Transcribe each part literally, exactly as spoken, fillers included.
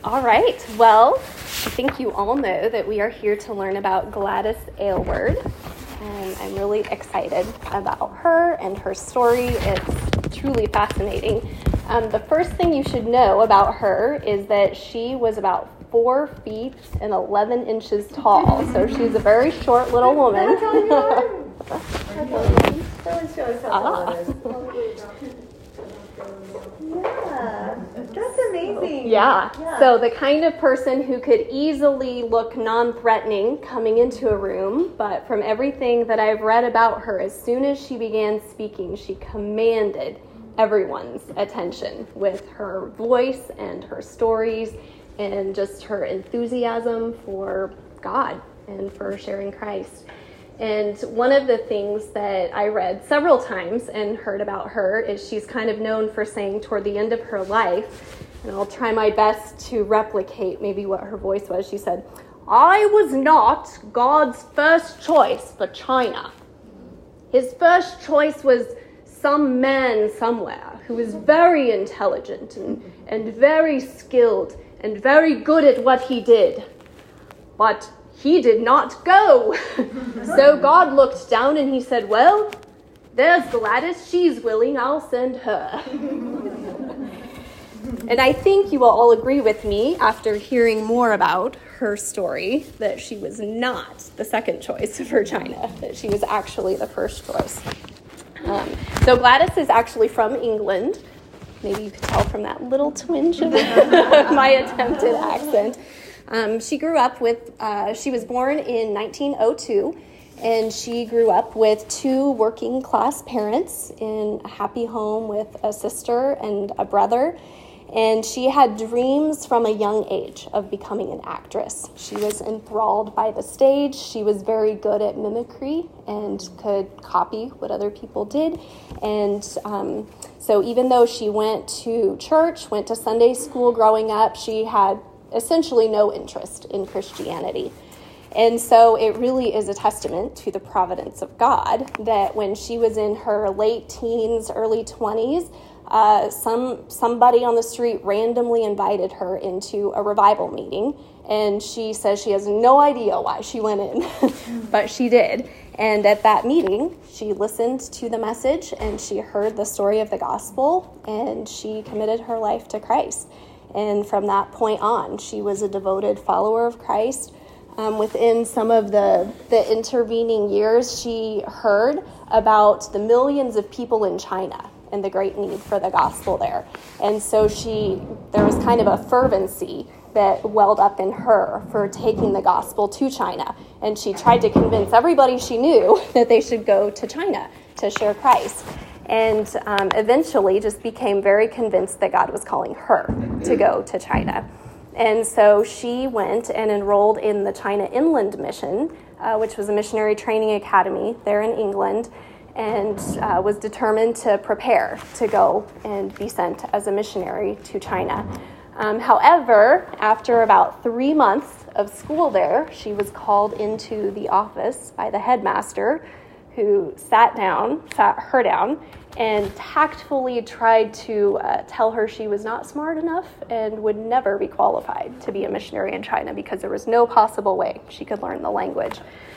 All right, well, I think you all know that we are here to learn about Gladys Aylward, and I'm really excited about her and her story. It's truly fascinating. Um, the first thing you should know about her is that she was about four feet and eleven inches tall, so she's a very short little woman. Ah. Yeah, that's amazing. Yeah. yeah, so the kind of person who could easily look non-threatening coming into a room, but from everything that I've read about her, as soon as she began speaking, she commanded everyone's attention with her voice and her stories and just her enthusiasm for God and for sharing Christ. And one of the things that I read several times and heard about her is she's kind of known for saying toward the end of her life, and I'll try my best to replicate maybe what her voice was. She said, "I was not God's first choice for China. His first choice was some man somewhere who was very intelligent and, and very skilled and very good at what he did. But he did not go. So God looked down and he said, well, there's Gladys. She's willing. I'll send her." And I think you will all agree with me after hearing more about her story that she was not the second choice for China, that she was actually the first choice. Um, so Gladys is actually from England. Maybe you could tell from that little twinge of my attempted accent. Um, she grew up with, uh, she was born in nineteen oh two, and she grew up with two working class parents in a happy home with a sister and a brother. And she had dreams from a young age of becoming an actress. She was enthralled by the stage. She was very good at mimicry and could copy what other people did. And um, so even though she went to church, went to Sunday school growing up, she had essentially no interest in Christianity. And so it really is a testament to the providence of God that when she was in her late teens, early twenties, uh, some somebody on the street randomly invited her into a revival meeting. And she says she has no idea why she went in, but she did. And at that meeting, she listened to the message and she heard the story of the gospel and she committed her life to Christ. And from that point on, she was a devoted follower of Christ. Um, within some of the, the intervening years, she heard about the millions of people in China and the great need for the gospel there. And so she, there was kind of a fervency that welled up in her for taking the gospel to China. And she tried to convince everybody she knew that they should go to China to share Christ. And um, eventually just became very convinced that God was calling her to go to China. And so she went and enrolled in the China Inland Mission, uh, which was a missionary training academy there in England, and uh, was determined to prepare to go and be sent as a missionary to China. Um, however, after about three months of school there, she was called into the office by the headmaster, who sat down, sat her down, and tactfully tried to uh, tell her she was not smart enough and would never be qualified to be a missionary in China because there was no possible way she could learn the language.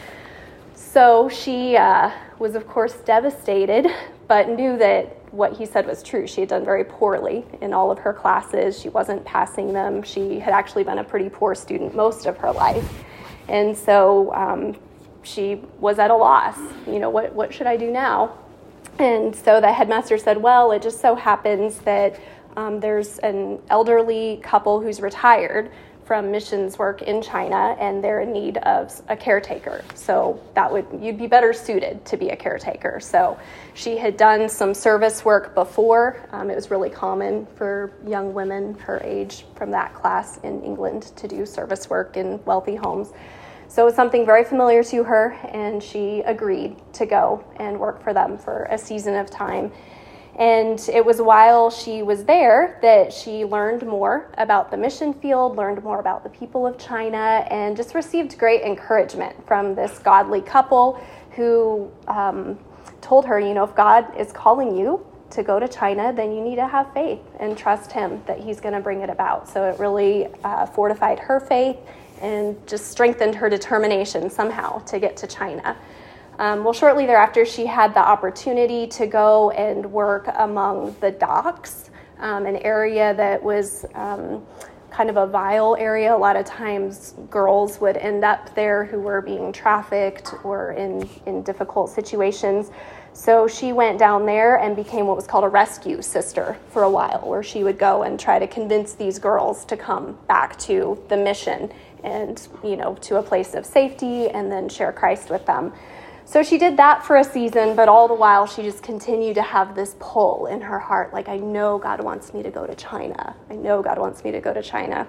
So she uh, was, of course, devastated, but knew that what he said was true. She had done very poorly in all of her classes. She wasn't passing them. She had actually been a pretty poor student most of her life. And so um, she was at a loss. You know, what, what should I do now? And so the headmaster said, well, it just so happens that um, there's an elderly couple who's retired from missions work in China, and they're in need of a caretaker. So that would, you'd be better suited to be a caretaker. So she had done some service work before. Um, it was really common for young women her age from that class in England to do service work in wealthy homes. So it was something very familiar to her, and she agreed to go and work for them for a season of time. And it was while she was there that she learned more about the mission field, learned more about the people of China, and just received great encouragement from this godly couple who um, told her, you know, if God is calling you to go to China, then you need to have faith and trust him that he's going to bring it about. So it really uh, fortified her faith and just strengthened her determination somehow to get to China. Um, well, shortly thereafter, she had the opportunity to go and work among the docks, um, an area that was um, kind of a vile area. A lot of times girls would end up there who were being trafficked or in, in difficult situations. So she went down there and became what was called a rescue sister for a while, where she would go and try to convince these girls to come back to the mission and, you know, to a place of safety and then share Christ with them. So she did that for a season, but all the while she just continued to have this pull in her heart, like, I know God wants me to go to China. I know God wants me to go to China.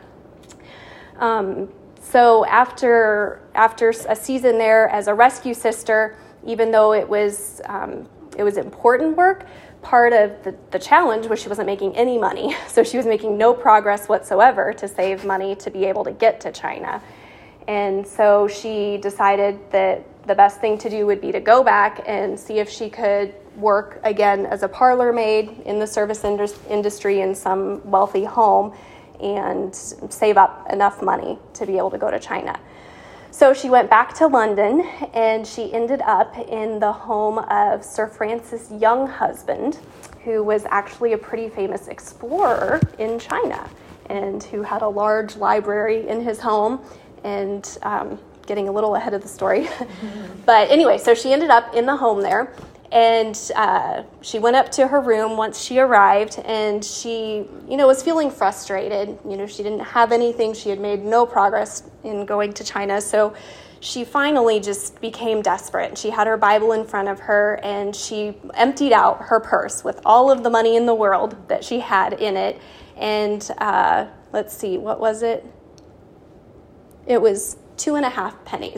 Um, so after after a season there as a rescue sister, even though it was um, it was important work, part of the, the challenge was she wasn't making any money. So she was making no progress whatsoever to save money to be able to get to China. And so she decided that the best thing to do would be to go back and see if she could work again as a parlor maid in the service industry in some wealthy home and save up enough money to be able to go to China. So she went back to London, and she ended up in the home of Sir Francis Younghusband, who was actually a pretty famous explorer in China and who had a large library in his home. And um, getting a little ahead of the story. Mm-hmm. But anyway, so she ended up in the home there, and uh, she went up to her room once she arrived, and she, you know, was feeling frustrated. You know, she didn't have anything. She had made no progress in going to China. So she finally just became desperate. She had her Bible in front of her, and she emptied out her purse with all of the money in the world that she had in it. And uh, let's see, what was it? It was two and a half pennies.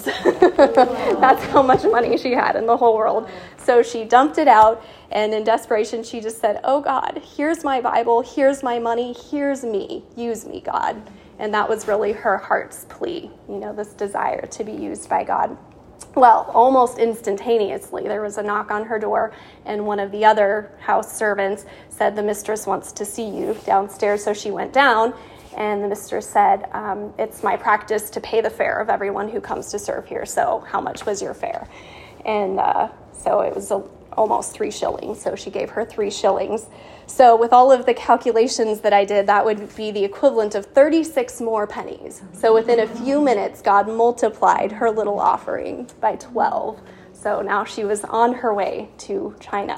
That's how much money she had in the whole world. So she dumped it out, and in desperation, she just said, oh, God, here's my Bible, here's my money, here's me, use me, God. And that was really her heart's plea, you know, this desire to be used by God. Well, almost instantaneously, there was a knock on her door, and one of the other house servants said, the mistress wants to see you downstairs. So she went down, and the mistress said, um, it's my practice to pay the fare of everyone who comes to serve here. So how much was your fare? And uh, so it was a, almost three shillings. So she gave her three shillings. So with all of the calculations that I did, that would be the equivalent of thirty-six more pennies. So within a few minutes, God multiplied her little offering by twelve. So now she was on her way to China.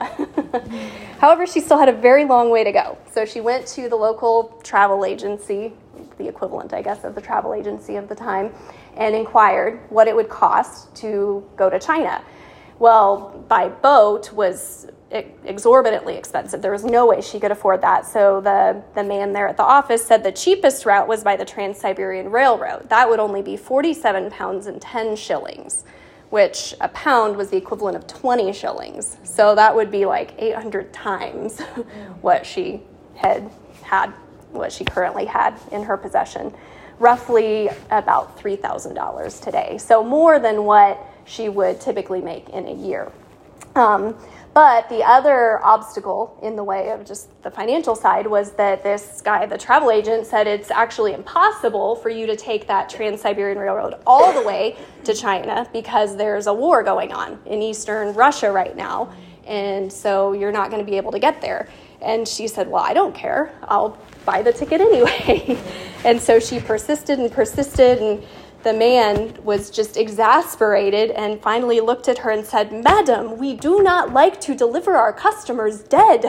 However, she still had a very long way to go. So she went to the local travel agency, the equivalent, I guess, of the travel agency of the time, and inquired what it would cost to go to China. Well, by boat was exorbitantly expensive. There was no way she could afford that. So the, the man there at the office said the cheapest route was by the Trans-Siberian Railroad. That would only be forty-seven pounds and ten shillings. Which a pound was the equivalent of twenty shillings. So that would be like eight hundred times what she had had, what she currently had in her possession. Roughly about three thousand dollars today. So more than what she would typically make in a year. Um, But the other obstacle in the way of just the financial side was that this guy, the travel agent, said it's actually impossible for you to take that Trans-Siberian Railroad all the way to China because there's a war going on in eastern Russia right now. And so you're not going to be able to get there. And she said, well, I don't care. I'll buy the ticket anyway. And so she persisted and persisted, and the man was just exasperated and finally looked at her and said, Madam, we do not like to deliver our customers dead.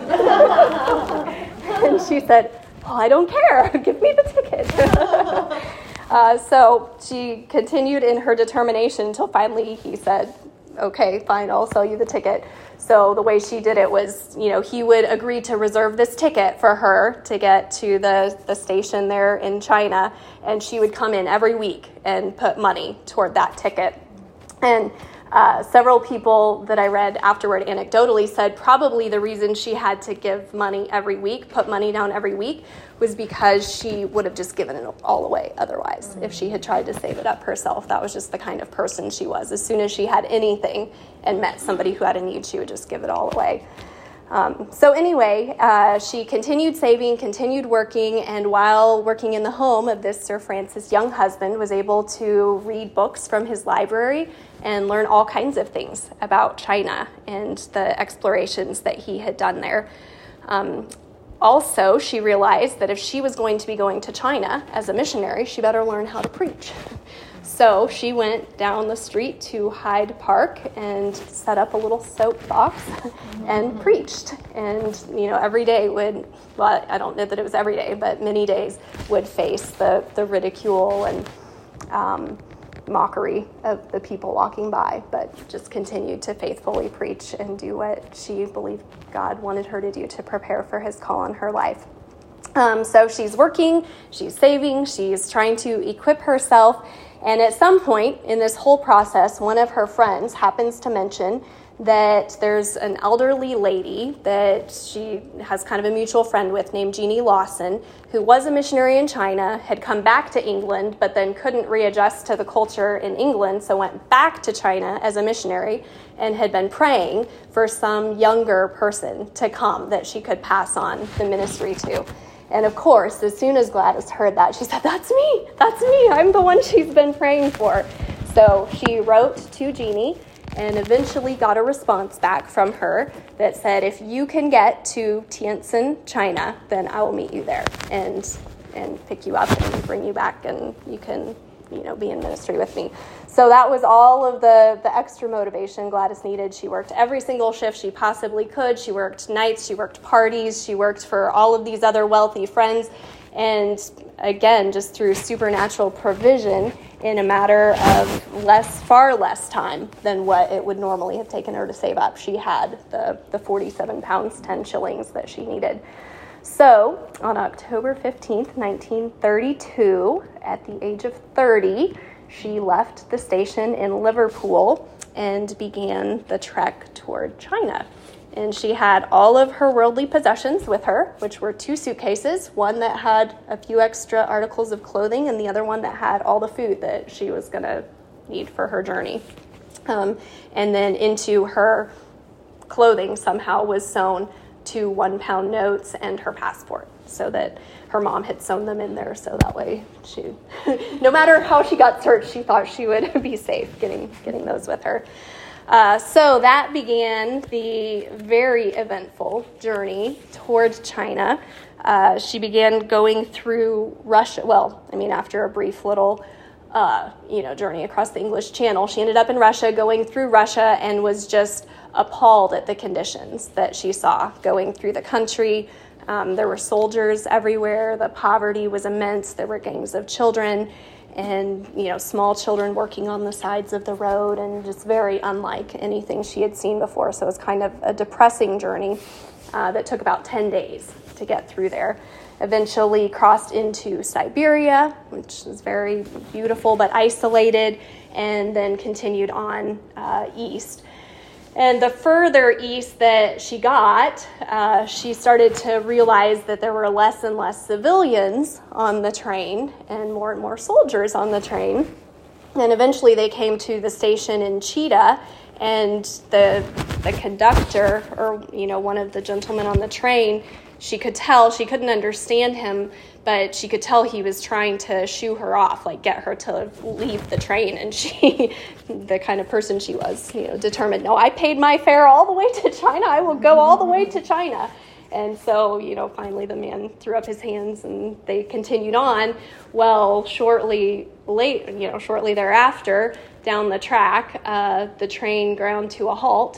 And she said, well, I don't care. Give me the ticket. uh, so she continued in her determination until finally he said, okay, fine, I'll sell you the ticket. So the way she did it was, you know, he would agree to reserve this ticket for her to get to the, the station there in China, and she would come in every week and put money toward that ticket. And uh, several people that I read afterward anecdotally said probably the reason she had to give money every week, put money down every week, was because she would have just given it all away otherwise if she had tried to save it up herself. That was just the kind of person she was. As soon as she had anything and met somebody who had a need, she would just give it all away. Um, so anyway, uh, she continued saving, continued working, and while working in the home of this Sir Francis Young husband, was able to read books from his library and learn all kinds of things about China and the explorations that he had done there. Um, also, she realized that if she was going to be going to China as a missionary, she better learn how to preach. So she went down the street to Hyde Park and set up a little soapbox and preached. And, you know, every day would, well, I don't know that it was every day, but many days would face the, the ridicule and um, mockery of the people walking by, but just continued to faithfully preach and do what she believed God wanted her to do to prepare for his call in her life. Um, so she's working, she's saving, she's trying to equip herself. And at some point in this whole process, one of her friends happens to mention that there's an elderly lady that she has kind of a mutual friend with named Jeannie Lawson, who was a missionary in China, had come back to England, but then couldn't readjust to the culture in England, so went back to China as a missionary and had been praying for some younger person to come that she could pass on the ministry to. And of course, as soon as Gladys heard that, she said, that's me, that's me, I'm the one she's been praying for. So she wrote to Jeannie and eventually got a response back from her that said, if you can get to Tientsin, China, then I will meet you there and and pick you up and bring you back, and you can, you know, be in ministry with me. So that was all of the, the extra motivation Gladys needed. She worked every single shift she possibly could. She worked nights, she worked parties, she worked for all of these other wealthy friends. And again, just through supernatural provision, in a matter of less, far less time than what it would normally have taken her to save up, she had the, the forty-seven pounds, ten shillings that she needed. So on October fifteenth, nineteen thirty-two, at the age of thirty, she left the station in Liverpool and began the trek toward China. And she had all of her worldly possessions with her, which were two suitcases, one that had a few extra articles of clothing and the other one that had all the food that she was going to need for her journey. Um, and then into her clothing somehow was sewn two one-pound notes and her passport, so that her mom had sewn them in there, so that way she, no matter how she got searched, she thought she would be safe getting getting those with her. Uh, so that began the very eventful journey toward China. Uh, she began going through Russia. Well, I mean, after a brief little, uh, you know, journey across the English Channel, she ended up in Russia, going through Russia, and was just appalled at the conditions that she saw going through the country. Um, there were soldiers everywhere. The poverty was immense. There were gangs of children, and, you know, small children working on the sides of the road, and just very unlike anything she had seen before. So it was kind of a depressing journey uh, that took about ten days to get through there. Eventually crossed into Siberia, which is very beautiful but isolated, and then continued on uh, east. And the further east that she got, uh, she started to realize that there were less and less civilians on the train and more and more soldiers on the train. And eventually they came to the station in Chita, and the the conductor, or, you know, one of the gentlemen on the train, she could tell, she couldn't understand him, but she could tell he was trying to shoo her off, like get her to leave the train. And she, the kind of person she was, you know, determined, no, I paid my fare all the way to China. I will go all the way to China. And so, you know, finally the man threw up his hands and they continued on. Well, shortly late, you know, shortly thereafter, down the track, uh, the train ground to a halt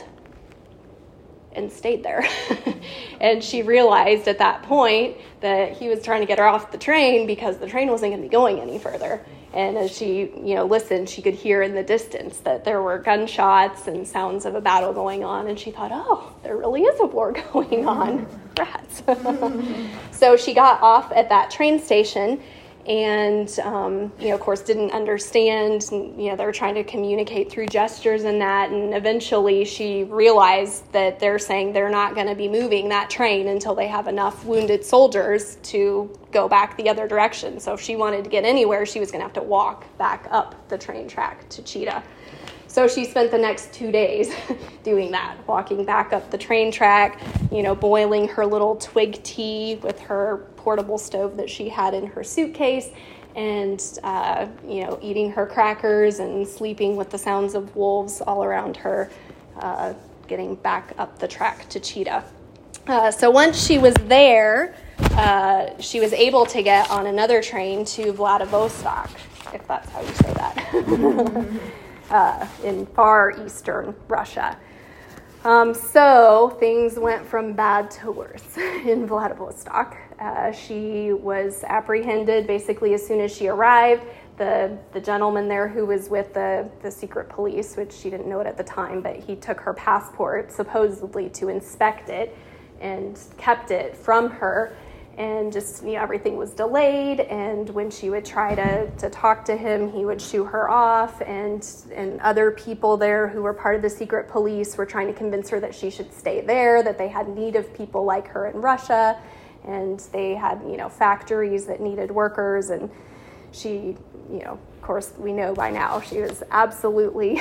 and stayed there. And she realized at that point that he was trying to get her off the train because the train wasn't going to be going any further. And as she, you know, listened, she could hear in the distance that there were gunshots and sounds of a battle going on. And she thought, oh, there really is a war going on. Rats. So she got off at that train station and, um, you know, of course, didn't understand. And, you know, they were trying to communicate through gestures and that. And eventually she realized that they're saying they're not going to be moving that train until they have enough wounded soldiers to go back the other direction. So if she wanted to get anywhere, she was going to have to walk back up the train track to Chita. so she spent the next two days doing that, walking back up the train track, you know, boiling her little twig tea with her portable stove that she had in her suitcase, and, uh, you know, eating her crackers and sleeping with the sounds of wolves all around her, uh, getting back up the track to Chita. Uh, so once she was there, uh, she was able to get on another train to Vladivostok, if that's how you say that, uh, in far eastern Russia. Um, so things went from bad to worse in Vladivostok. Uh, she was apprehended basically as soon as she arrived. The the gentleman there who was with the, the secret police, which she didn't know it at the time, but he took her passport supposedly to inspect it and kept it from her. And just, you know, everything was delayed. And when she would try to, to talk to him, he would shoo her off. And, and other people there who were part of the secret police were trying to convince her that she should stay there, that they had need of people like her in Russia. And they had, you know, factories that needed workers. And she, you know, of course, we know by now, she was absolutely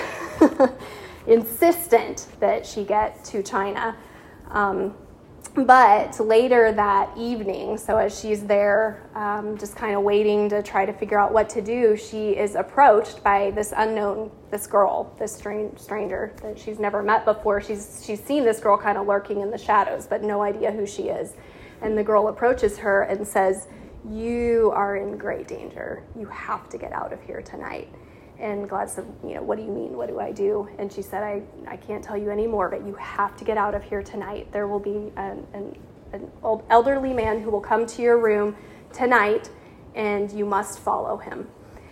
insistent that she get to China. Um, But later that evening, so as she's there um, just kind of waiting to try to figure out what to do, she is approached by this unknown, this girl, this strange stranger that she's never met before. She's she's seen this girl kind of lurking in the shadows, but no idea who she is. And the girl approaches her and says, "You are in great danger. You have to get out of here tonight." And Gladys said, you know, "What do you mean? What do I do?" And she said, I, I can't tell you any more, but you have to get out of here tonight. There will be an, an, an old elderly man who will come to your room tonight, and you must follow him.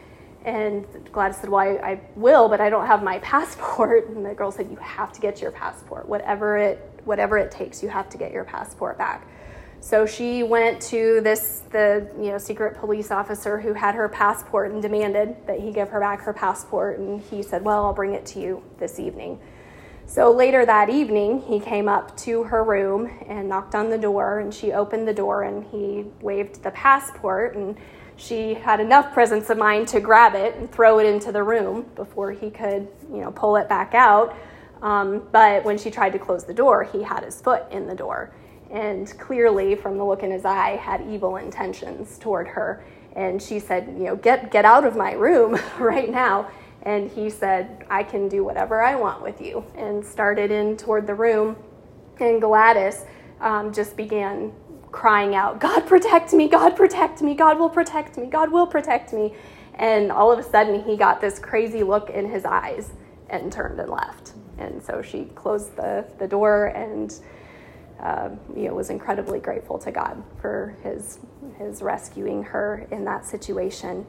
And Gladys said, "Well, I, I will, but I don't have my passport." And the girl said, "You have to get your passport. Whatever it whatever it takes, you have to get your passport back." So she went to this, the you know secret police officer who had her passport and demanded that he give her back her passport. And he said, "Well, I'll bring it to you this evening." So later that evening, he came up to her room and knocked on the door, and she opened the door and he waved the passport, and she had enough presence of mind to grab it and throw it into the room before he could, you know, pull it back out. Um, but when she tried to close the door, he had his foot in the door. And clearly, from the look in his eye, had evil intentions toward her. And she said, you know, get get out of my room right now. And he said, "I can do whatever I want with you," and started in toward the room. And Gladys um, just began crying out, "God protect me, God protect me, God will protect me, God will protect me." And all of a sudden, he got this crazy look in his eyes and turned and left. And so she closed the, the door and Uh, you know, was incredibly grateful to God for his his rescuing her in that situation.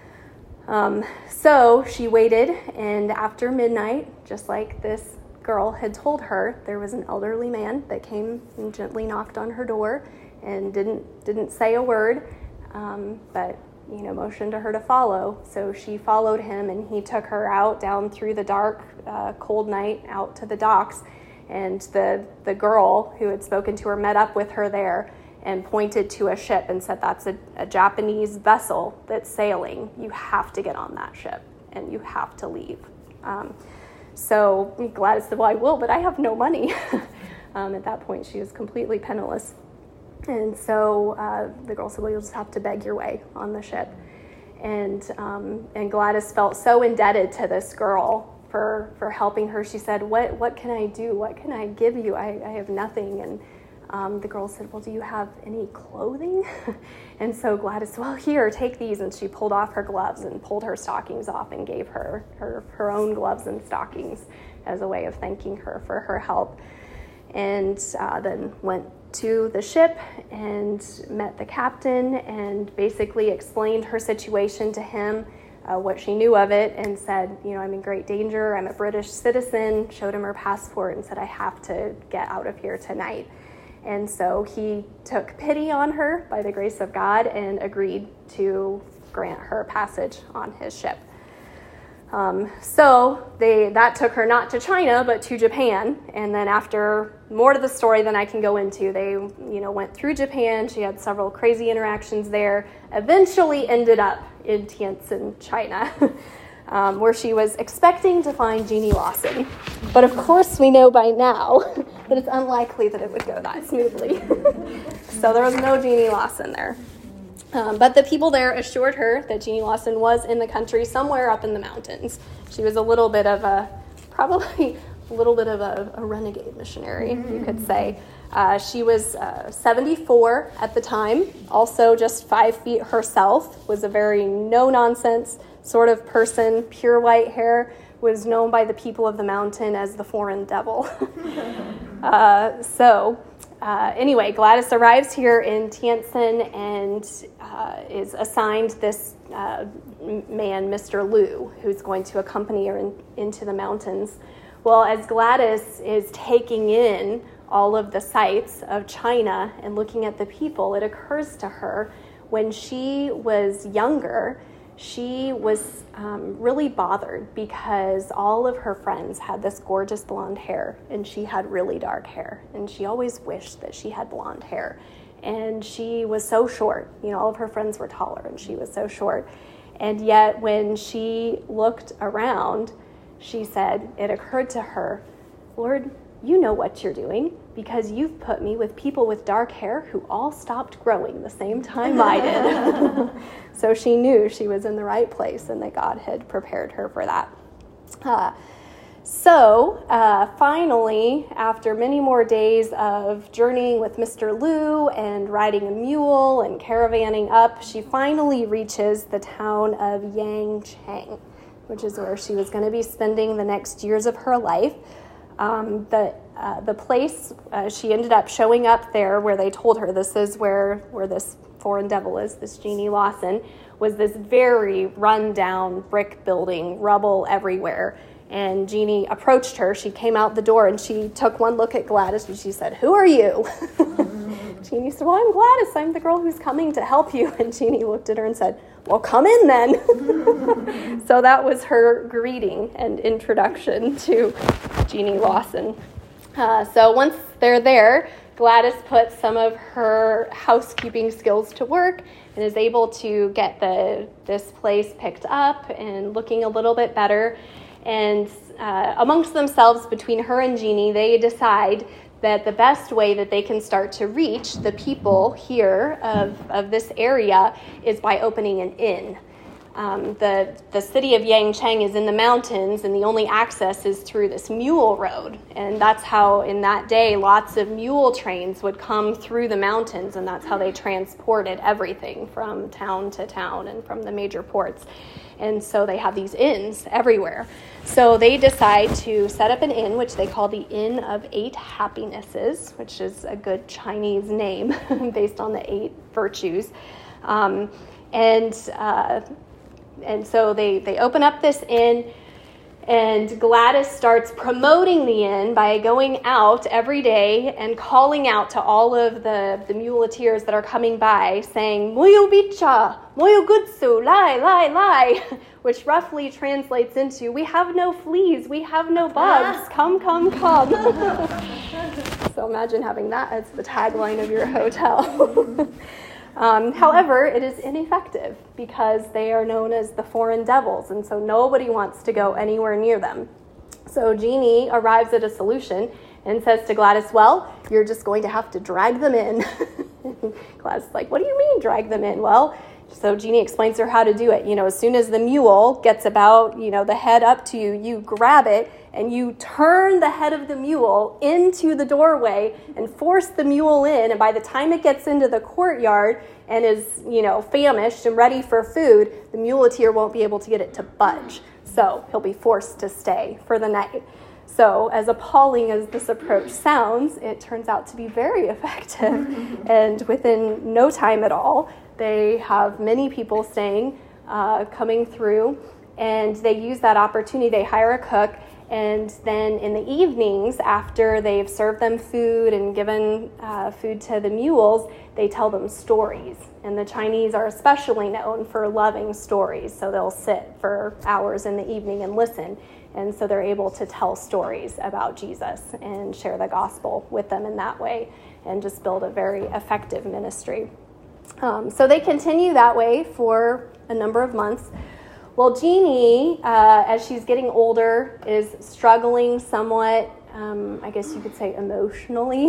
Um, so she waited, and after midnight, just like this girl had told her, there was an elderly man that came and gently knocked on her door and didn't didn't say a word, um, but you know, motioned to her to follow. So she followed him, and he took her out down through the dark, uh, cold night out to the docks. And the, the girl who had spoken to her met up with her there and pointed to a ship and said, "That's a, a Japanese vessel that's sailing. You have to get on that ship, and you have to leave." Um, so Gladys said, "Well, I will, but I have no money." um, at that point, she was completely penniless. And so uh, the girl said, "Well, you'll just have to beg your way on the ship." And um, and Gladys felt so indebted to this girl for for helping her. She said, what what can I do? What can I give you? I, I have nothing. And um, the girl said, "Well, do you have any clothing?" And so Gladys said, "Well, here, take these." And she pulled off her gloves and pulled her stockings off and gave her her, her own gloves and stockings as a way of thanking her for her help. And uh, then went to the ship and met the captain and basically explained her situation to him, Uh, what she knew of it, and said, you know, "I'm in great danger. I'm a British citizen," showed him her passport and said, "I have to get out of here tonight." And so he took pity on her by the grace of God and agreed to grant her passage on his ship. Um, so they that took her not to China, but to Japan. And then after more to the story than I can go into, they, you know, went through Japan. She had several crazy interactions there, eventually ended up in Tientsin, China. um, where she was expecting to find Jeannie Lawson. But of course we know by now that it's unlikely that it would go that smoothly. So there was no Jeannie Lawson there. Um, but the people there assured her that Jeannie Lawson was in the country somewhere up in the mountains. She was a little bit of a, probably a little bit of a, a renegade missionary, you could say. Uh, she was uh, seventy-four at the time, also just five feet herself, was a very no-nonsense sort of person, pure white hair, was known by the people of the mountain as the foreign devil. uh, so uh, anyway, Gladys arrives here in Tientsin and uh, is assigned this uh, man, Mister Liu, who's going to accompany her in, into the mountains. Well, as Gladys is taking in all of the sights of China and looking at the people, it occurs to her when she was younger, she was um, really bothered because all of her friends had this gorgeous blonde hair and she had really dark hair, and she always wished that she had blonde hair. And she was so short, you know, all of her friends were taller and she was so short. And yet when she looked around, she said, it occurred to her, Lord, you know what you're doing because you've put me with people with dark hair who all stopped growing the same time I did. So she knew she was in the right place and that God had prepared her for that. Uh, so uh, finally, after many more days of journeying with Mister Liu and riding a mule and caravanning up, she finally reaches the town of Yangcheng, which is where she was going to be spending the next years of her life. Um, the uh, the place, uh, she ended up showing up there where they told her this is where, where this foreign devil is, this Jeannie Lawson, was this very run-down brick building, rubble everywhere. And Jeannie approached her. She came out the door and she took one look at Gladys and she said, who are you? Jeannie said, well, I'm Gladys. I'm the girl who's coming to help you. And Jeannie looked at her and said, well, come in then. So that was her greeting and introduction to Jeannie Lawson. Uh, so once they're there, Gladys puts some of her housekeeping skills to work and is able to get the this place picked up and looking a little bit better. And uh, amongst themselves, between her and Jeannie, they decide that the best way that they can start to reach the people here of, of this area is by opening an inn. Um, the, the city of Yangcheng is in the mountains, and the only access is through this mule road. And that's how, in that day, lots of mule trains would come through the mountains, and that's how they transported everything from town to town and from the major ports. And so they have these inns everywhere. So they decide to set up an inn, which they call the Inn of Eight Happinesses, which is a good Chinese name based on the eight virtues. Um, and uh, and so they, they open up this inn, and Gladys starts promoting the inn by going out every day and calling out to all of the, the muleteers that are coming by, saying, Moyo bicha, moyo gutsu, lai, lai, lai, which roughly translates into, we have no fleas, we have no bugs, come, come, come. So imagine having that as the tagline of your hotel. Um, however, it is ineffective because they are known as the foreign devils, and so nobody wants to go anywhere near them. So Jeannie arrives at a solution and says to Gladys, well, you're just going to have to drag them in. Gladys is like, what do you mean drag them in? Well, so Jeannie explains to her how to do it. You know, as soon as the mule gets about, you know, the head up to you, you grab it and you turn the head of the mule into the doorway and force the mule in. And by the time it gets into the courtyard and is, you know, famished and ready for food, the muleteer won't be able to get it to budge. So he'll be forced to stay for the night. So as appalling as this approach sounds, it turns out to be very effective. And within no time at all, they have many people staying, uh, coming through, and they use that opportunity. They hire a cook, and then in the evenings, after they've served them food and given uh, food to the mules, they tell them stories. And the Chinese are especially known for loving stories, so they'll sit for hours in the evening and listen. And so they're able to tell stories about Jesus and share the gospel with them in that way and just build a very effective ministry. Um, so they continue that way for a number of months. Well, Jeannie, uh, as she's getting older, is struggling somewhat, um, I guess you could say emotionally.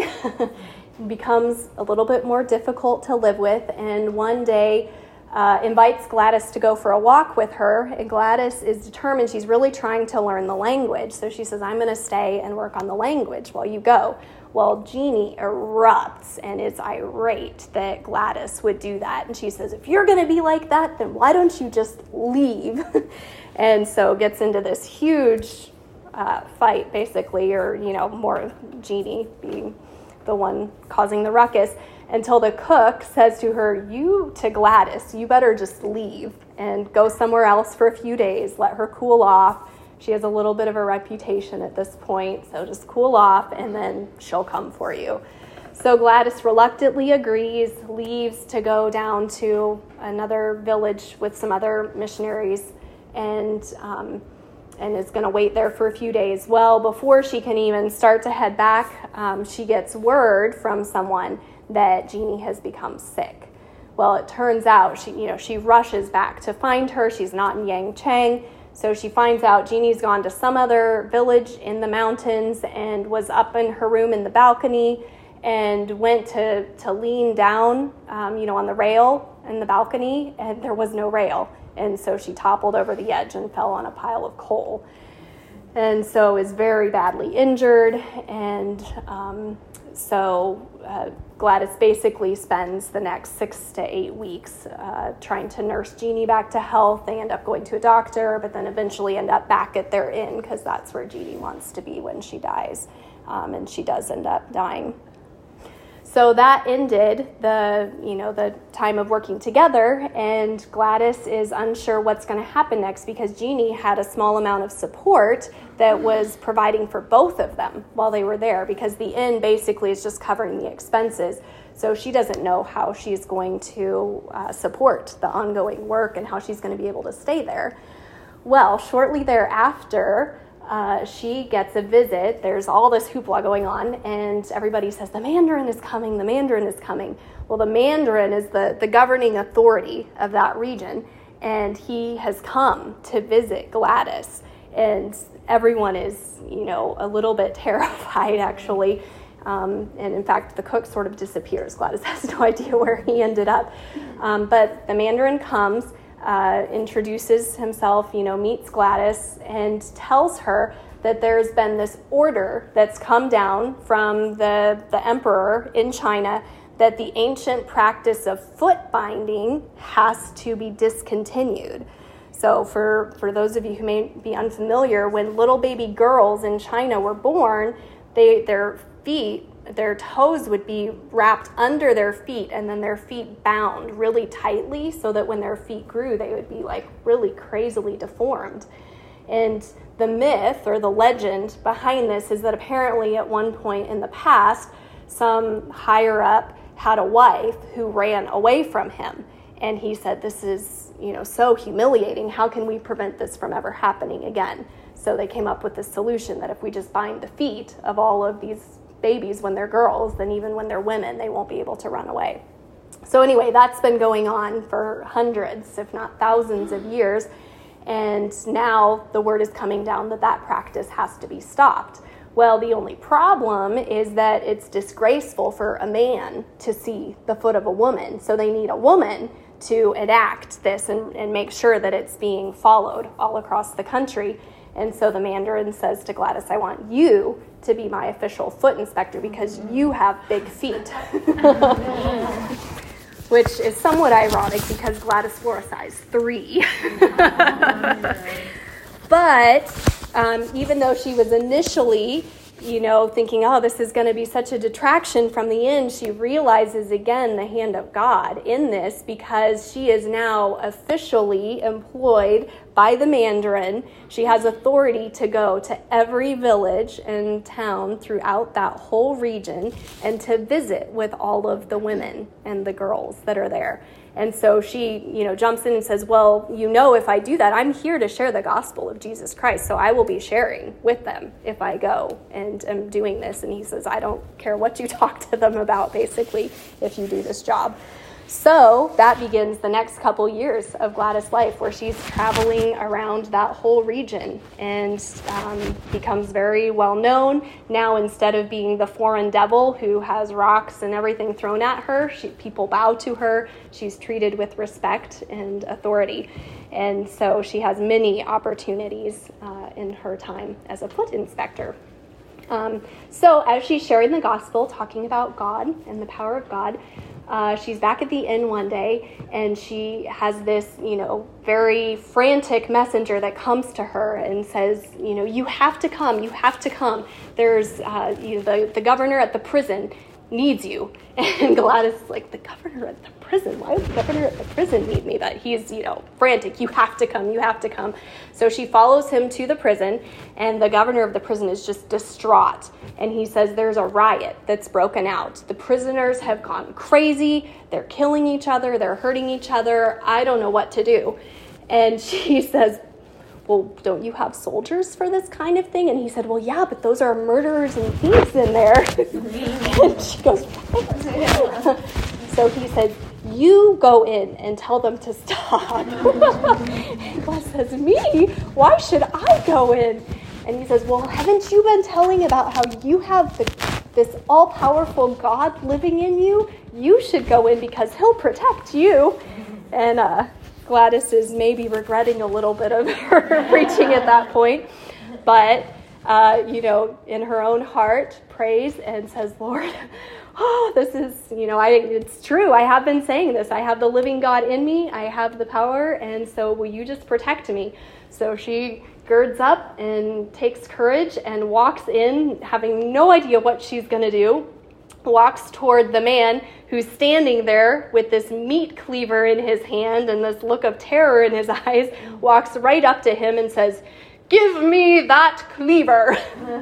Becomes a little bit more difficult to live with, and one day uh, invites Gladys to go for a walk with her, and Gladys is determined. She's really trying to learn the language, so she says, I'm going to stay and work on the language while you go. Well, Jeannie erupts and is irate that Gladys would do that, and she says, if you're going to be like that, then why don't you just leave? And so gets into this huge uh, fight, basically, or, you know, more Jeannie being the one causing the ruckus, until the cook says to her, you to Gladys, you better just leave and go somewhere else for a few days, let her cool off. She has a little bit of a reputation at this point, so just cool off and then she'll come for you. So Gladys reluctantly agrees, leaves to go down to another village with some other missionaries, and um, and is going to wait there for a few days. Well, before she can even start to head back, um, she gets word from someone that Jeannie has become sick. Well, it turns out she, you know, she rushes back to find her. She's not in Yangcheng, so she finds out Jeannie's gone to some other village in the mountains and was up in her room in the balcony and went to, to lean down, um, you know, on the rail in the balcony, and there was no rail. And so she toppled over the edge and fell on a pile of coal. And so is very badly injured. And um, so uh, Gladys basically spends the next six to eight weeks uh, trying to nurse Jeannie back to health. They end up going to a doctor, but then eventually end up back at their inn because that's where Jeannie wants to be when she dies. Um, and she does end up dying. So that ended the, you know, the time of working together, and Gladys is unsure what's going to happen next because Jeannie had a small amount of support that was providing for both of them while they were there, because the inn basically is just covering the expenses. So she doesn't know how she's going to uh, support the ongoing work and how she's going to be able to stay there. Well, shortly thereafter, Uh, she gets a visit. There's all this hoopla going on, and everybody says, the Mandarin is coming, the Mandarin is coming. Well, the Mandarin is the, the governing authority of that region, and he has come to visit Gladys. And everyone is, you know, a little bit terrified, actually. Um, and in fact, the cook sort of disappears. Gladys has no idea where he ended up. Um, but the Mandarin comes, Uh, introduces himself, you know, meets Gladys, and tells her that there's been this order that's come down from the, the emperor in China that the ancient practice of foot binding has to be discontinued. So for, for those of you who may be unfamiliar, when little baby girls in China were born, they their feet their toes would be wrapped under their feet and then their feet bound really tightly so that when their feet grew, they would be like really crazily deformed. And the myth or the legend behind this is that apparently at one point in the past, some higher up had a wife who ran away from him. And he said, this is, you know, so humiliating. How can we prevent this from ever happening again? So they came up with this solution that if we just bind the feet of all of these babies when they're girls, then even when they're women, they won't be able to run away. So anyway, that's been going on for hundreds, if not thousands of years. And now the word is coming down that that practice has to be stopped. Well, the only problem is that it's disgraceful for a man to see the foot of a woman. So they need a woman to enact this and, and make sure that it's being followed all across the country. And so the Mandarin says to Gladys, I want you to be my official foot inspector because you have big feet. Which is somewhat ironic because Gladys wore a size three. But um, even though she was initially, you know, thinking, oh, this is going to be such a detraction from the inn, she realizes again the hand of God in this because she is now officially employed by the Mandarin. She has authority to go to every village and town throughout that whole region and to visit with all of the women and the girls that are there. And so she, you know, jumps in and says, well, you know, if I do that, I'm here to share the gospel of Jesus Christ. So I will be sharing with them if I go and am doing this. And he says, I don't care what you talk to them about, basically, if you do this job. So that begins the next couple years of Gladys' life, where she's traveling around that whole region and um, becomes very well known. Now, instead of being the foreign devil who has rocks and everything thrown at her, she, people bow to her. She's treated with respect and authority. And so she has many opportunities uh, in her time as a foot inspector. Um, so as she's sharing the gospel, talking about God and the power of God, Uh, she's back at the inn one day, and she has this, you know, very frantic messenger that comes to her and says, you know, you have to come, you have to come. There's, uh, you know, the, the governor at the prison needs you. And Gladys is like, the governor at the prison? Why would the governor at the prison need me? But he's, you know, frantic. You have to come, you have to come. So she follows him to the prison, and the governor of the prison is just distraught. And he says there's a riot that's broken out. The prisoners have gone crazy. They're killing each other. They're hurting each other. I don't know what to do. And she says, well, don't you have soldiers for this kind of thing? And he said, well, yeah, but those are murderers and thieves in there. And she goes, what? So he said, you go in and tell them to stop. And God says, me? Why should I go in? And he says, well, haven't you been telling about how you have the, this all-powerful God living in you? You should go in because he'll protect you. And uh, Gladys is maybe regretting a little bit of her preaching at that point. But, uh, you know, in her own heart, prays and says, Lord, oh, this is, you know, I it's true. I have been saying this. I have the living God in me. I have the power. And so will you just protect me? So she girds up and takes courage and walks in, having no idea what she's going to do, walks toward the man who's standing there with this meat cleaver in his hand and this look of terror in his eyes, walks right up to him and says, give me that cleaver.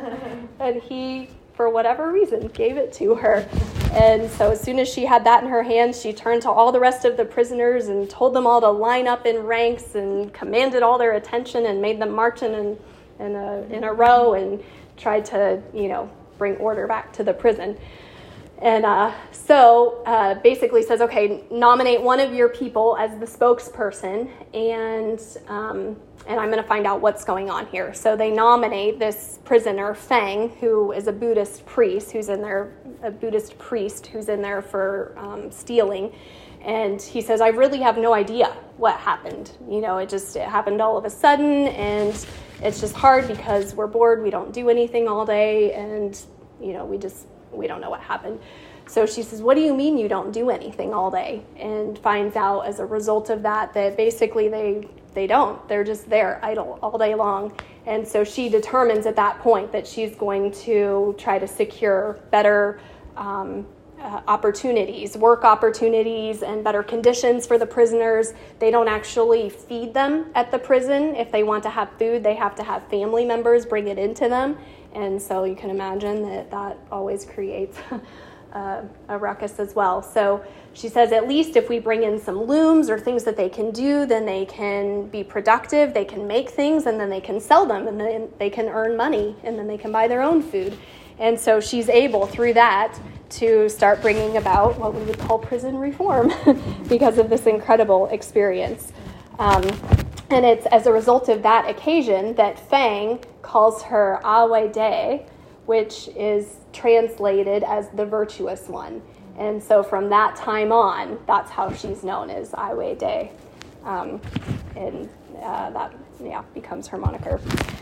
And he, for whatever reason, gave it to her. And so as soon as she had that in her hands, she turned to all the rest of the prisoners and told them all to line up in ranks and commanded all their attention and made them march in, in, in, a, in a row and tried to, you know, bring order back to the prison. And uh, so uh, basically says, okay, nominate one of your people as the spokesperson, and um, and I'm going to find out what's going on here. So they nominate this prisoner, Feng, who is a Buddhist priest, who's in there, a Buddhist priest who's in there for um, stealing. And he says, I really have no idea what happened. You know, it just it happened all of a sudden, and it's just hard because we're bored. We don't do anything all day, and, you know, we just... we don't know what happened. So she says, what do you mean you don't do anything all day? And finds out as a result of that that basically they they don't. They're just there idle all day long. And so she determines at that point that she's going to try to secure better um, uh, opportunities, work opportunities and better conditions for the prisoners. They don't actually feed them at the prison. If they want to have food, they have to have family members bring it into them. And so you can imagine that that always creates uh, a ruckus as well. So she says, at least if we bring in some looms or things that they can do, then they can be productive, they can make things, and then they can sell them, and then they can earn money, and then they can buy their own food. And so she's able, through that, to start bringing about what we would call prison reform because of this incredible experience. Um, And it's as a result of that occasion that Feng calls her Awei De, which is translated as the virtuous one. And so from that time on, that's how she's known as Awei De. Um, and uh, that, yeah, becomes her moniker.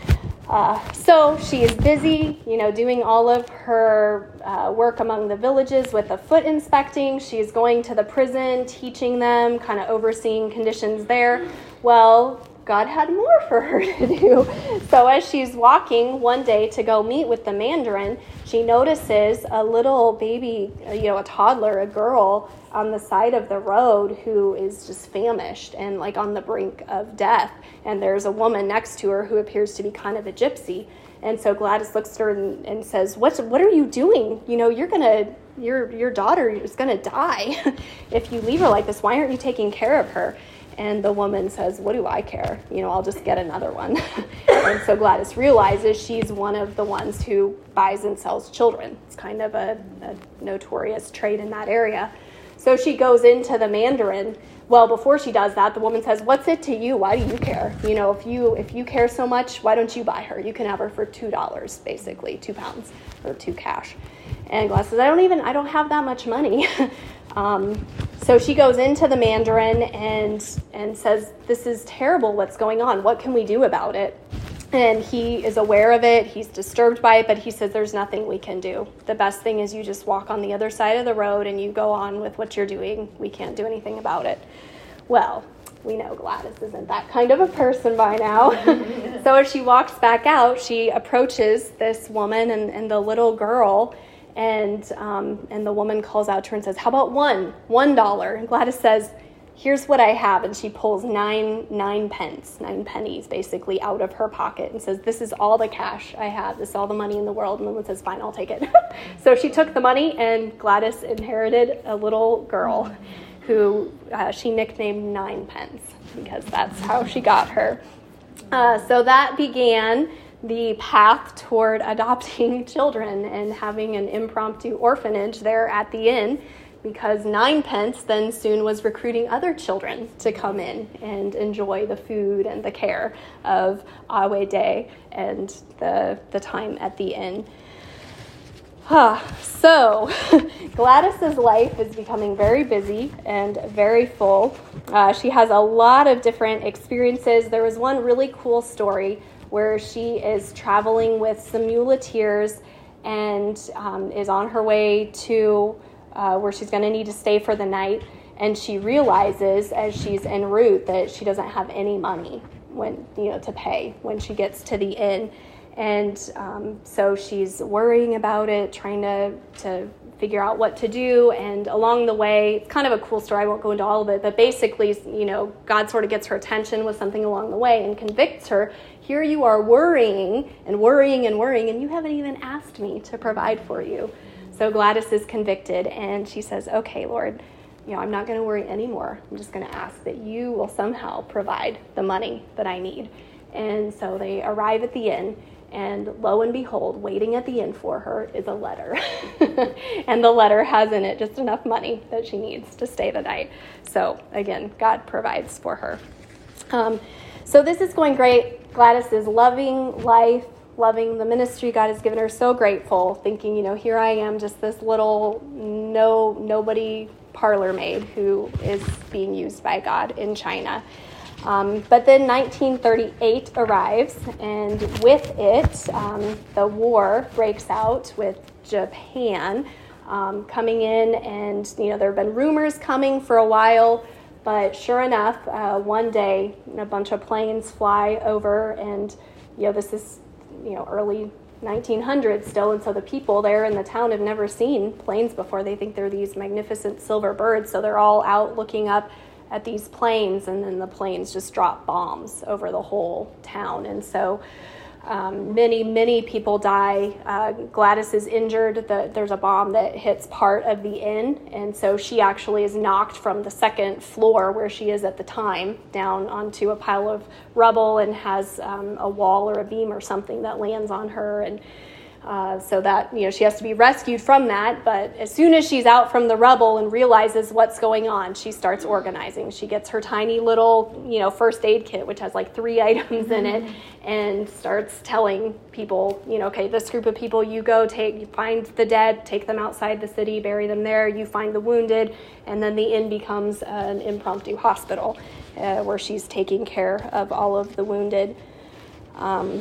Uh, so she is busy, you know, doing all of her uh, work among the villages with the foot inspecting. She's going to the prison, teaching them, kind of overseeing conditions there. Well, God had more for her to do. So as she's walking one day to go meet with the Mandarin, she notices a little baby, you know, a toddler, a girl on the side of the road who is just famished and like on the brink of death. And there's a woman next to her who appears to be kind of a gypsy. And so Gladys looks at her and, and says, "What's what are you doing? You know, you're gonna your your daughter is gonna die if you leave her like this. Why aren't you taking care of her?" And the woman says, "What do I care? You know, I'll just get another one." And so Gladys realizes she's one of the ones who buys and sells children. It's kind of a, a notorious trade in that area. So she goes into the Mandarin. Well, before she does that, the woman says, what's it to you? Why do you care? You know, if you if you care so much, why don't you buy her? You can have her for two dollars, basically, two pounds or two cash. And Gladys says, I don't even, I don't have that much money. um, so she goes into the Mandarin and and says, this is terrible, what's going on? What can we do about it? And he is aware of it. He's disturbed by it, but he says there's nothing we can do. The best thing is you just walk on the other side of the road and you go on with what you're doing. We can't do anything about it. Well, we know Gladys isn't that kind of a person by now. So as she walks back out, she approaches this woman and, and the little girl, and um, and the woman calls out to her and says, how about one? One dollar. And Gladys says, here's what I have. And she pulls nine, nine pence, nine pennies basically out of her pocket and says, this is all the cash I have. This is all the money in the world. And the woman says, fine, I'll take it. So she took the money, and Gladys inherited a little girl who uh, she nicknamed Nine Pence, because that's how she got her. Uh, so that began the path toward adopting children and having an impromptu orphanage there at the inn, because Nine Pence then soon was recruiting other children to come in and enjoy the food and the care of Awe Day and the, the time at the inn. Huh. So Gladys's life is becoming very busy and very full. Uh, she has a lot of different experiences. There was one really cool story where she is traveling with some muleteers and um, is on her way to uh, where she's going to need to stay for the night. And she realizes as she's en route that she doesn't have any money when, you know, to pay when she gets to the inn. And um, so she's worrying about it, trying to, to figure out what to do. And along the way, it's kind of a cool story. I won't go into all of it, but basically, you know, God sort of gets her attention with something along the way and convicts her. Here you are worrying and worrying and worrying, and you haven't even asked me to provide for you. So Gladys is convicted, and she says, okay, Lord, you know, I'm not going to worry anymore. I'm just going to ask that you will somehow provide the money that I need. And so they arrive at the inn. And lo and behold, waiting at the inn for her is a letter. And the letter has in it just enough money that she needs to stay the night. So again, God provides for her. Um, so this is going great. Gladys is loving life, loving the ministry God has given her, so grateful, thinking, you know, here I am, just this little no nobody parlor maid who is being used by God in China. Um, but then nineteen thirty-eight arrives, and with it, um, the war breaks out with Japan um, coming in, and, you know, there have been rumors coming for a while, but sure enough, uh, one day, a bunch of planes fly over, and, you know, this is, you know, early nineteen hundreds still, and so the people there in the town have never seen planes before. They think they're these magnificent silver birds, so they're all out looking up at these planes, and then the planes just drop bombs over the whole town. And so um, many, many people die. Uh, Gladys is injured. The, there's a bomb that hits part of the inn, and so she actually is knocked from the second floor where she is at the time down onto a pile of rubble, and has um, a wall or a beam or something that lands on her. And Uh, so that, you know, she has to be rescued from that. But as soon as she's out from the rubble and realizes what's going on, she starts organizing. She gets her tiny little, you know, first aid kit, which has like three items in it, and starts telling people, you know, okay, this group of people, you go take, you find the dead, take them outside the city, bury them there. You find the wounded, and then the inn becomes an impromptu hospital uh, where she's taking care of all of the wounded. Um,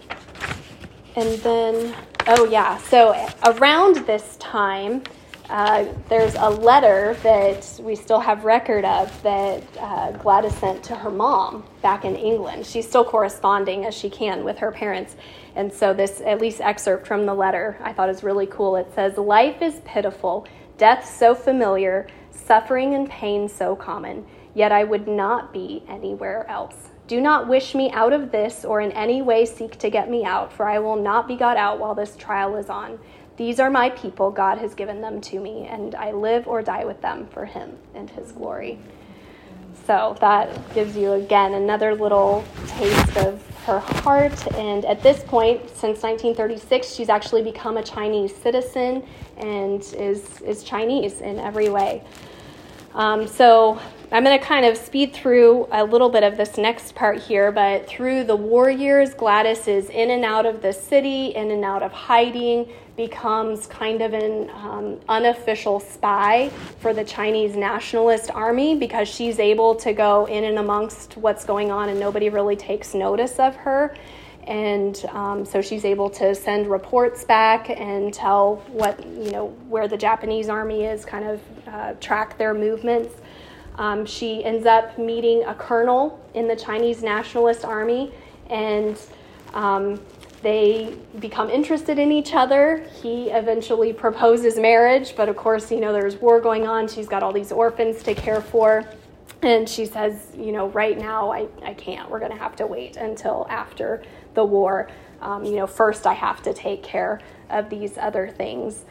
And then, oh yeah, so around this time, uh, there's a letter that we still have record of that uh, Gladys sent to her mom back in England. She's still corresponding as she can with her parents. And so this, at least excerpt from the letter, I thought is really cool. It says, life is pitiful, death so familiar, suffering and pain so common, yet I would not be anywhere else. Do not wish me out of this or in any way seek to get me out, for I will not be got out while this trial is on. These are my people, God has given them to me, and I live or die with them for him and his glory. So that gives you, again, another little taste of her heart. And at this point, since nineteen thirty-six, she's actually become a Chinese citizen and is, is Chinese in every way. Um, so I'm going to kind of speed through a little bit of this next part here, but through the war years, Gladys is in and out of the city, in and out of hiding, becomes kind of an um, unofficial spy for the Chinese Nationalist Army because she's able to go in and amongst what's going on and nobody really takes notice of her. And um, so she's able to send reports back and tell what, you know, where the Japanese army is, kind of uh, track their movements. Um, she ends up meeting a colonel in the Chinese Nationalist Army, and um, they become interested in each other. He eventually proposes marriage, but of course, you know, there's war going on. She's got all these orphans to care for. And she says, you know, right now I, I can't. We're going to have to wait until after the war. Um, you know, first I have to take care of these other things.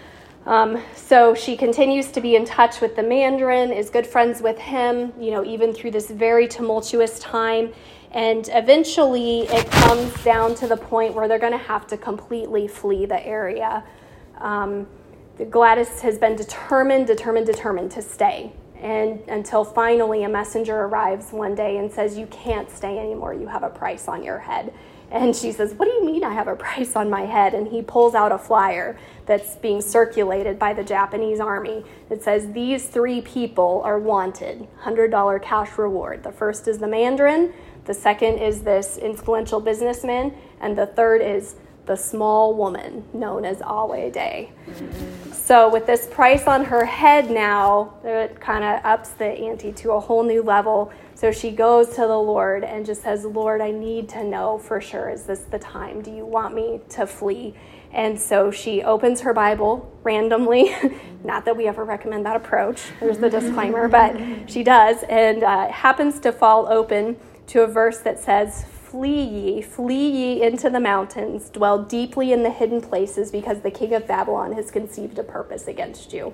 Um, so she continues to be in touch with the Mandarin, is good friends with him, you know, even through this very tumultuous time. And eventually it comes down to the point where they're going to have to completely flee the area. Um, Gladys has been determined, determined, determined to stay. And until finally a messenger arrives one day and says, you can't stay anymore. You have a price on your head. And she says, what do you mean I have a price on my head? And he pulls out a flyer that's being circulated by the Japanese army. It says, these three people are wanted, one hundred dollars cash reward. The first is the Mandarin. The second is this influential businessman. And the third is the small woman known as Awe Day. Mm-hmm. So with this price on her head now, it kind of ups the ante to a whole new level. So she goes to the Lord and just says, Lord, I need to know for sure, is this the time? Do you want me to flee? And so she opens her Bible randomly. Not that we ever recommend that approach. There's the disclaimer, but she does. And uh, happens to fall open to a verse that says, Flee ye, flee ye into the mountains, dwell deeply in the hidden places, because the king of Babylon has conceived a purpose against you.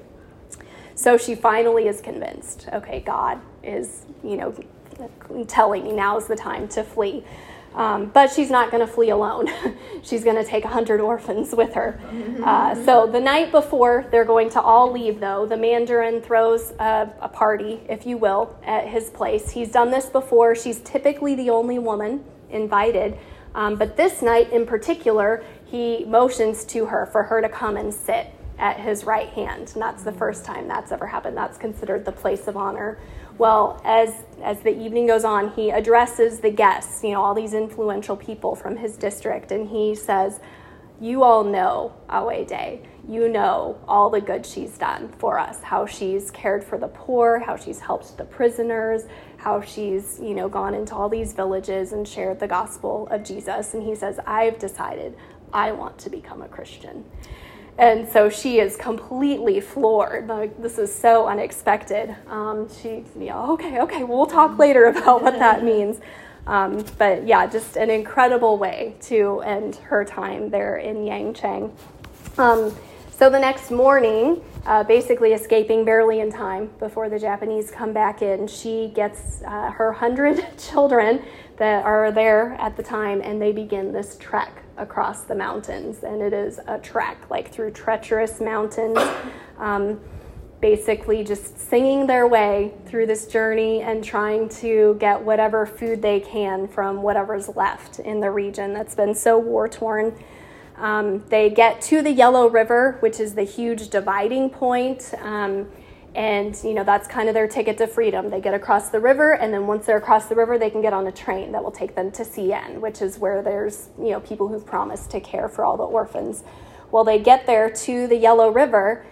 So she finally is convinced, okay, God is, you know, telling me now is the time to flee. Um, but she's not going to flee alone. She's going to take a hundred orphans with her. Uh, so the night before they're going to all leave, though, the Mandarin throws a, a party, if you will, at his place. He's done this before. She's typically the only woman invited. Um, but this night in particular, he motions to her for her to come and sit at his right hand. And that's the first time that's ever happened. That's considered the place of honor. Well, as as the evening goes on, he addresses the guests, you know, all these influential people from his district, and he says, you all know Awe Day. You know all the good she's done for us, how she's cared for the poor, how she's helped the prisoners, how she's, you know, gone into all these villages and shared the gospel of Jesus. And he says, I've decided I want to become a Christian. And so she is completely floored. Like, this is so unexpected. Um, she, you know, okay, okay, we'll talk later about what that means. Um, but yeah, just an incredible way to end her time there in Yangcheng. Um, so the next morning, uh, basically escaping barely in time before the Japanese come back in, she gets uh, her hundred children that are there at the time, and they begin this trek across the mountains. And it is a trek, like through treacherous mountains, um, basically just singing their way through this journey and trying to get whatever food they can from whatever's left in the region that's been so war-torn. Um, they get to the Yellow River, which is the huge dividing point. Um, and, you know, that's kind of their ticket to freedom. They get across the river, and then once they're across the river, they can get on a train that will take them to Xi'an, which is where there's, you know, people who've promised to care for all the orphans. Well, they get there to the Yellow River,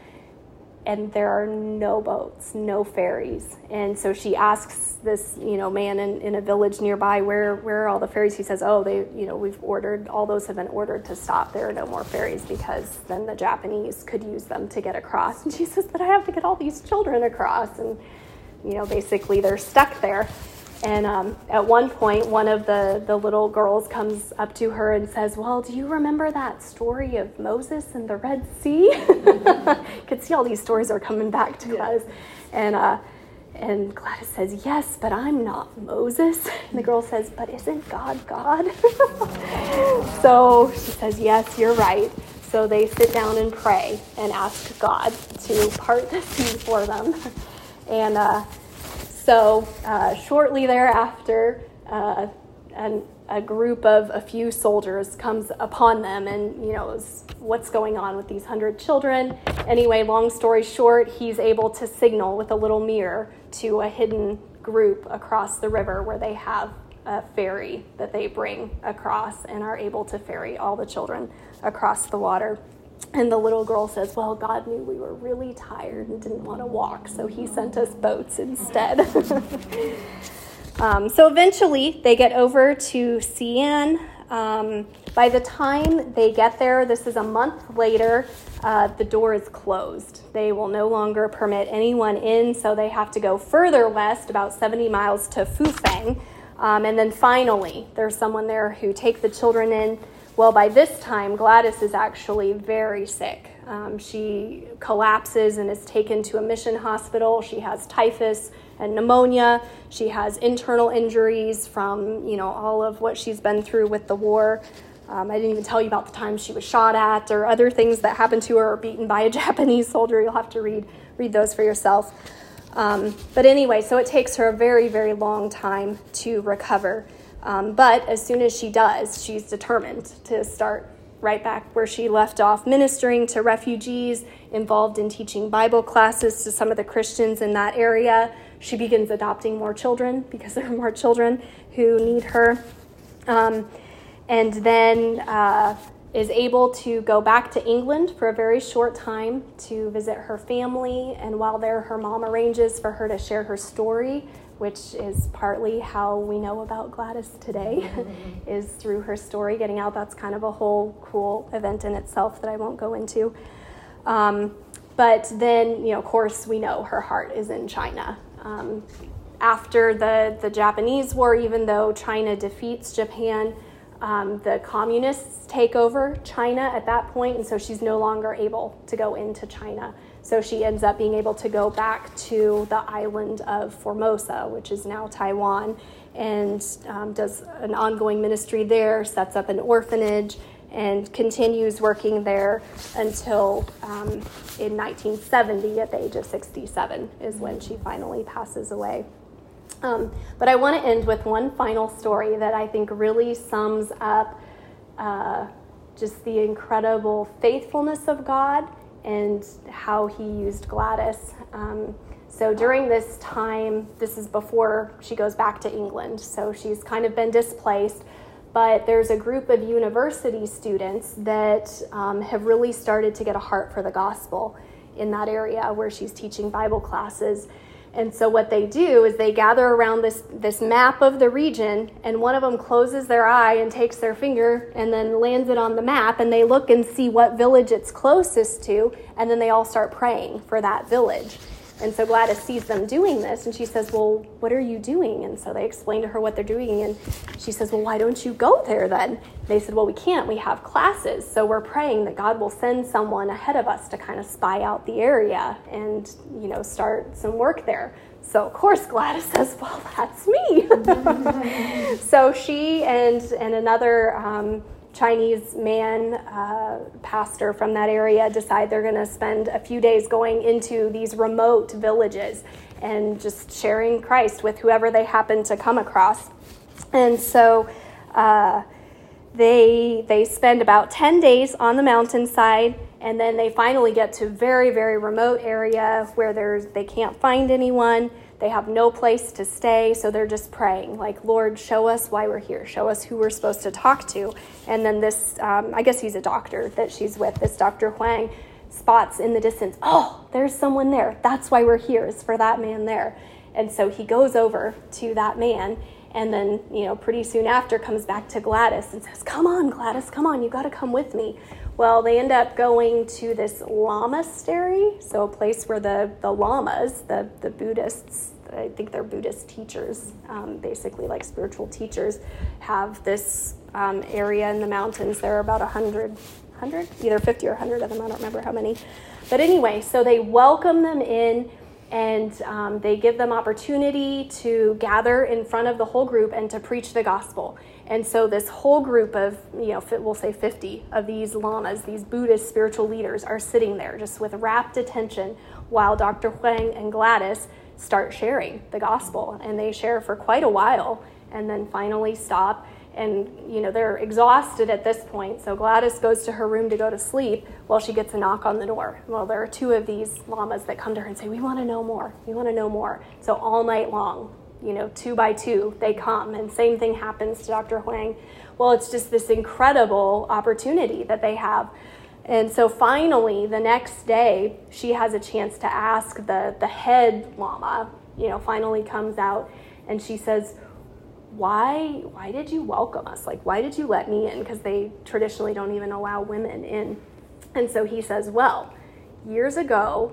and there are no boats, no ferries. And so she asks this, you know, man in, in a village nearby, where, where are all the ferries? He says, oh, they, you know, we've ordered, all those have been ordered to stop. There are no more ferries because then the Japanese could use them to get across. And she says, but I have to get all these children across. And, you know, basically they're stuck there. And um, at one point, one of the, the little girls comes up to her and says, well, do you remember that story of Moses and the Red Sea? You could see all these stories are coming back to yeah. us. And uh, and Gladys says, yes, but I'm not Moses. And the girl says, but isn't God God? So she says, yes, you're right. So they sit down and pray and ask God to part the sea for them. And uh, so uh, shortly thereafter, uh, an, a group of a few soldiers comes upon them and, you know, is, what's going on with these hundred children? Anyway, long story short, he's able to signal with a little mirror to a hidden group across the river where they have a ferry that they bring across and are able to ferry all the children across the water. And the little girl says, well, God knew we were really tired and didn't want to walk, so he sent us boats instead. um, so eventually they get over to Xi'an. Um, by the time they get there, this is a month later, uh, the door is closed. They will no longer permit anyone in, so they have to go further west, about seventy miles to Fufeng. Um, and then finally, there's someone there who take the children in. Well, by this time, Gladys is actually very sick. Um, she collapses and is taken to a mission hospital. She has typhus and pneumonia. She has internal injuries from, you know, all of what she's been through with the war. Um, I didn't even tell you about the time she was shot at or other things that happened to her or beaten by a Japanese soldier. You'll have to read read those for yourself. Um, but anyway, so it takes her a very, very long time to recover. Um, but as soon as she does, she's determined to start right back where she left off, ministering to refugees, involved in teaching Bible classes to some of the Christians in that area. She begins adopting more children because there are more children who need her. Um, and then uh, is able to go back to England for a very short time to visit her family. And while there, her mom arranges for her to share her story, which is partly how we know about Gladys today, is through her story getting out. That's kind of a whole cool event in itself that I won't go into. Um, but then, you know, of course, we know her heart is in China. Um, after the, the Japanese war, even though China defeats Japan, Um, the communists take over China at that point, and so she's no longer able to go into China. So she ends up being able to go back to the island of Formosa, which is now Taiwan, and um, does an ongoing ministry there, sets up an orphanage, and continues working there until um, in nineteen seventy, at the age of sixty-seven, is when she finally passes away. Um, but I want to end with one final story that I think really sums up uh, just the incredible faithfulness of God and how he used Gladys. Um, so during this time, this is before she goes back to England, so she's kind of been displaced, but there's a group of university students that um, have really started to get a heart for the gospel in that area where she's teaching Bible classes. And so what they do is they gather around this, this map of the region, and one of them closes their eye and takes their finger and then lands it on the map, and they look and see what village it's closest to, and then they all start praying for that village. And so Gladys sees them doing this, and she says, well, what are you doing? And so they explain to her what they're doing, and she says, well, why don't you go there then? They said, well, we can't. We have classes, so we're praying that God will send someone ahead of us to kind of spy out the area and, you know, start some work there. So, of course, Gladys says, well, that's me. So she and, and another um, Chinese man, uh, pastor from that area, decide they're going to spend a few days going into these remote villages and just sharing Christ with whoever they happen to come across. And so uh, they they spend about ten days on the mountainside, and then they finally get to a very, very remote area where there's they can't find anyone. They have no place to stay, so they're just praying, like, Lord, show us why we're here. Show us who we're supposed to talk to. And then this, um, I guess he's a doctor that she's with, this Doctor Huang, spots in the distance, oh, there's someone there. That's why we're here, is for that man there. And so he goes over to that man, and then, you know, pretty soon after comes back to Gladys and says, come on, Gladys, come on, you got to come with me. Well, they end up going to this lamastery, so a place where the, the lamas, the, the Buddhists, I think they're Buddhist teachers, um, basically like spiritual teachers, have this um, area in the mountains. There are about one hundred, one hundred, either fifty or one hundred of them, I don't remember how many. But anyway, so they welcome them in, and um, they give them opportunity to gather in front of the whole group and to preach the gospel. And so this whole group of, you know, we'll say fifty of these lamas, these Buddhist spiritual leaders, are sitting there just with rapt attention while Doctor Huang and Gladys start sharing the gospel. And they share for quite a while and then finally stop. And, you know, they're exhausted at this point. So Gladys goes to her room to go to sleep while she gets a knock on the door. Well, there are two of these lamas that come to her and say, we want to know more. We want to know more. So all night long, you know, two by two, they come. And same thing happens to Doctor Huang. Well, it's just this incredible opportunity that they have. And so finally, the next day, she has a chance to ask the, the head lama, you know, finally comes out. And she says, why why did you welcome us? Like, why did you let me in? Because they traditionally don't even allow women in. And so he says, well, years ago,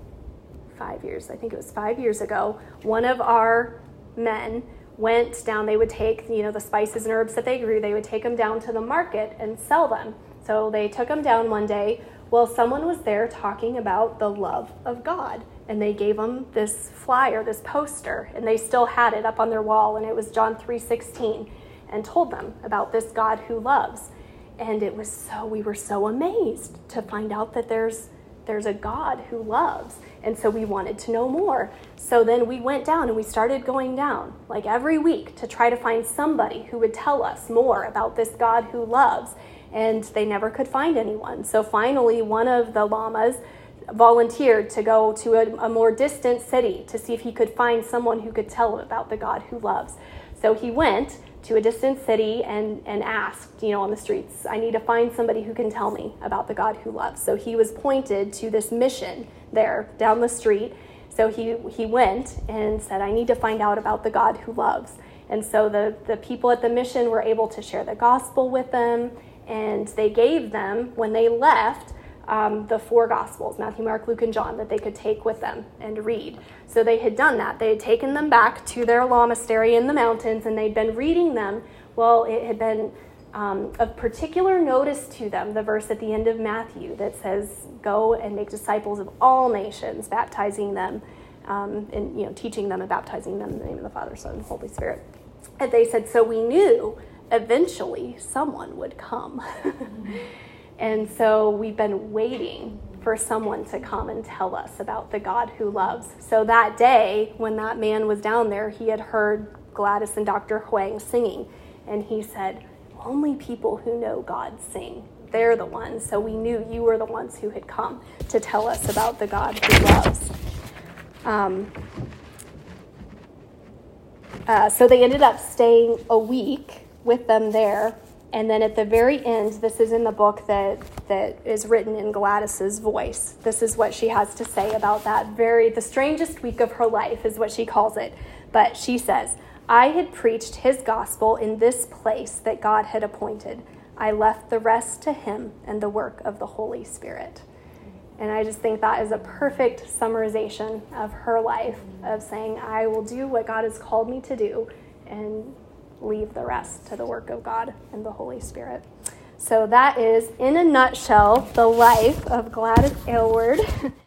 five years, I think it was five years ago, one of our men went down, they would take, you know, the spices and herbs that they grew, they would take them down to the market and sell them. So they took them down one day. Well, someone was there talking about the love of God. And they gave them this flyer, this poster, and they still had it up on their wall, and it was John three sixteen, and told them about this God who loves. And it was so, we were so amazed to find out that there's there's a God who loves. And so we wanted to know more. So then we went down and we started going down, like every week, to try to find somebody who would tell us more about this God who loves. And they never could find anyone. So finally, one of the lamas volunteered to go to a, a more distant city to see if he could find someone who could tell him about the God who loves. So he went to a distant city and, and asked, you know, on the streets, I need to find somebody who can tell me about the God who loves. So he was pointed to this mission there down the street. So he, he went and said, I need to find out about the God who loves. And so the, the people at the mission were able to share the gospel with them, and they gave them, when they left, Um, the four Gospels, Matthew, Mark, Luke, and John, that they could take with them and read. So they had done that. They had taken them back to their monastery in the mountains, and they'd been reading them. Well, it had been um, of particular notice to them, the verse at the end of Matthew that says, go and make disciples of all nations, baptizing them, um, and you know, teaching them and baptizing them in the name of the Father, Son, and Holy Spirit. And they said, so we knew eventually someone would come. And so we've been waiting for someone to come and tell us about the God who loves. So that day, when that man was down there, he had heard Gladys and Doctor Huang singing. And he said, only people who know God sing. They're the ones. So we knew you were the ones who had come to tell us about the God who loves. Um, uh, so they ended up staying a week with them there. And then at the very end, this is in the book that, that is written in Gladys's voice. This is what she has to say about that very, the strangest week of her life is what she calls it. But she says, I had preached his gospel in this place that God had appointed. I left the rest to him and the work of the Holy Spirit. And I just think that is a perfect summarization of her life, of saying, I will do what God has called me to do and leave the rest to the work of God and the Holy Spirit. So that is, in a nutshell, the life of Gladys Aylward.